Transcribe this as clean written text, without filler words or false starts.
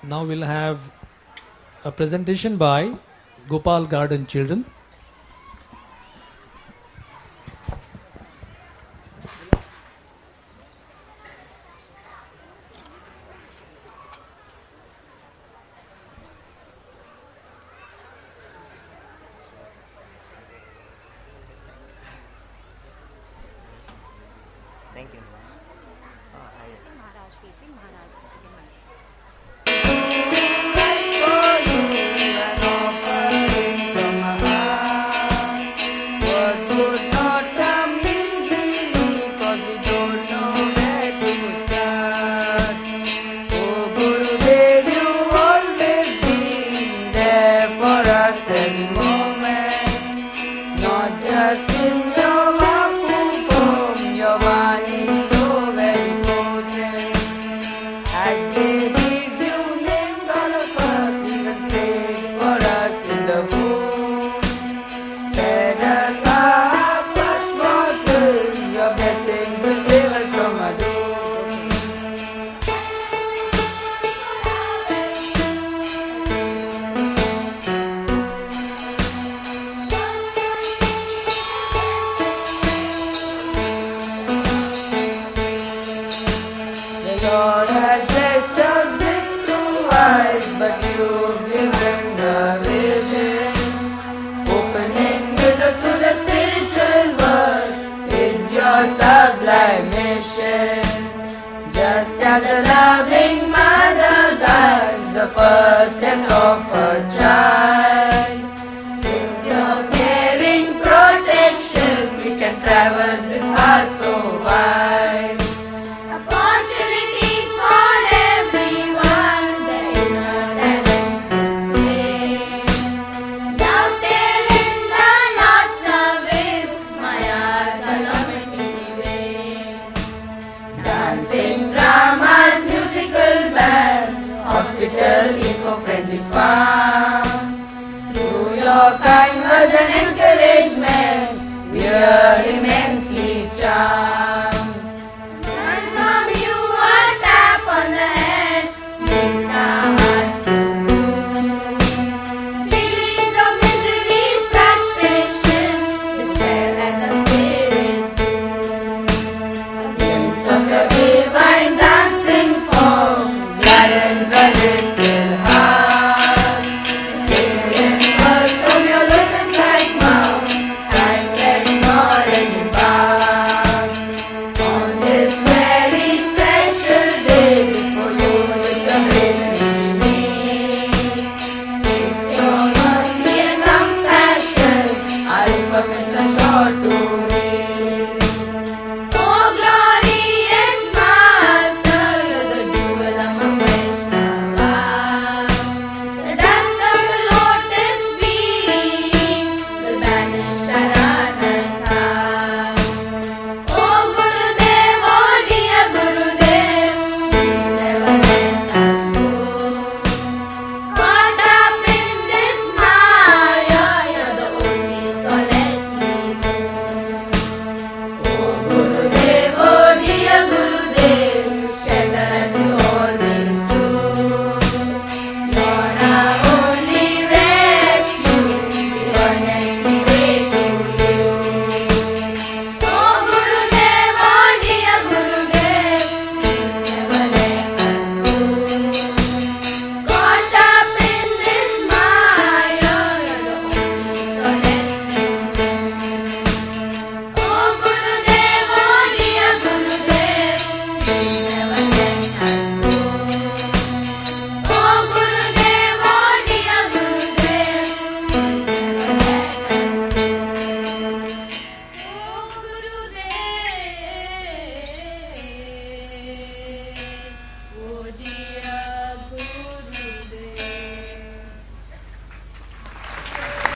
Now we'll have a presentation by Gopal Garden Children. Thank you. Lord has blessed us with two eyes, but you've given the vision. Opening windows to the spiritual world is your sublime mission. Just as a loving mother guides the first steps of a child, with your caring protection we can traverse this path so wide. Opportunities for everyone, the inner talents display. Dovetailing the Lord's service, my eyes are loving way. Dancing dramas, musical bands, hospital, eco-friendly farm. Through your kind